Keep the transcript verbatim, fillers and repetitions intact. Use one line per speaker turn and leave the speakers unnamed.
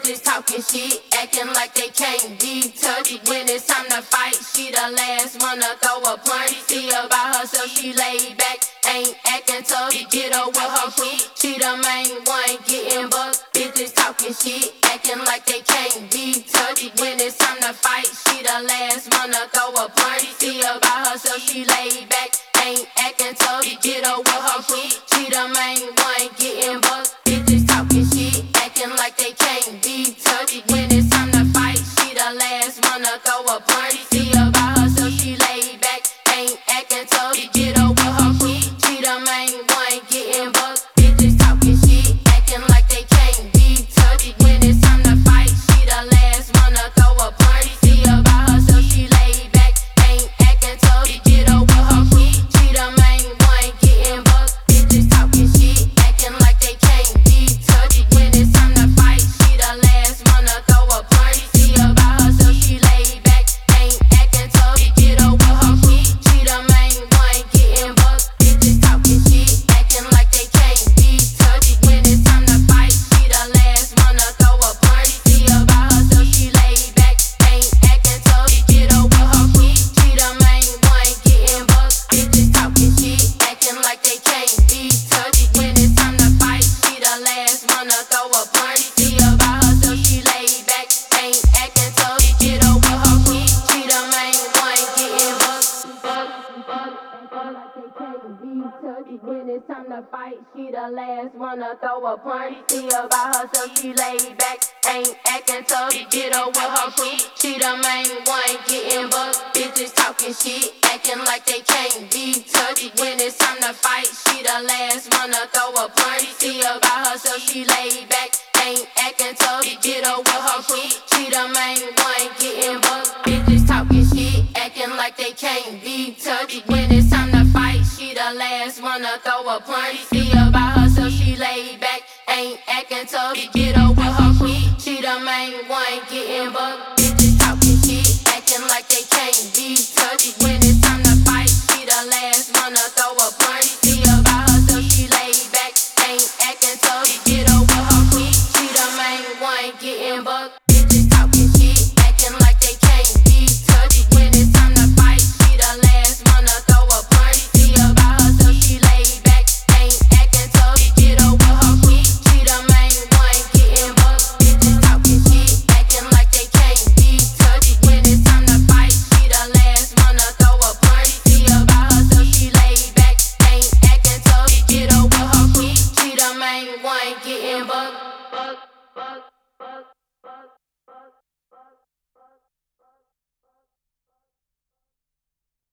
Bitches talking shit, acting like they can't be touched. When it's time to fight, she the last one to throw a punch. See about herself, she laid back, ain't acting tough. Get her with her crew, she the main one getting bucked. Bitches talking shit, acting like they can't be touched. When it's time to fight, she the last one to throw a punch. See about herself, she laid back, ain't acting tough. Get her with her crew, she the main one getting bucked. Bitches talking shit, acting like they can't be touched. When it's time to fight, she the last one to throw a punch. See about herself, she laid back, ain't acting tough. Get her with her crew, she the main one getting bucked. Bitches talking shit, acting like they can't be touched. When it's time to fight, she the last one to throw a punch. See about herself, she laid back, ain't acting tough. Get her with her crew, she the main one getting bucked. Bitches talking shit, acting like they can't be touched. When it's time to fight, she the last one to throw a punch. See about herself, she laid back, ain't acting tough. Get her with her crew, she the main one getting bucked. Bitches talking shit, acting like they can't be touched. When it's time to fight, she the last one to throw a punch. See about herself, she laid back, ain't acting tough. Get her with her crew, she the main one getting bucked. Bitches talking shit, acting like they can't be touched. When it's time to fight, she the last one to throw a punch. See about herself, she laid back, ain't acting tough. Get her with her crew, she the main one getting bucked. When it's time to fight, she the last one to throw a punch. See about herself, she laid back, ain't acting tough. Get her with her crew, she the main one getting bucked. Bitches talking shit, acting like they can't be touched. When it's time to fight, she the last one to throw a punch. See about herself, she laid back, ain't acting tough. Get her with her crew, she the main one getting bucked. Bitches talking shit, acting like they can't be touched. When it's time to fight, she the last one to throw a punch. See about herself, she laid back, ain't acting tough. Get her with her crew, she the main one getting bucked.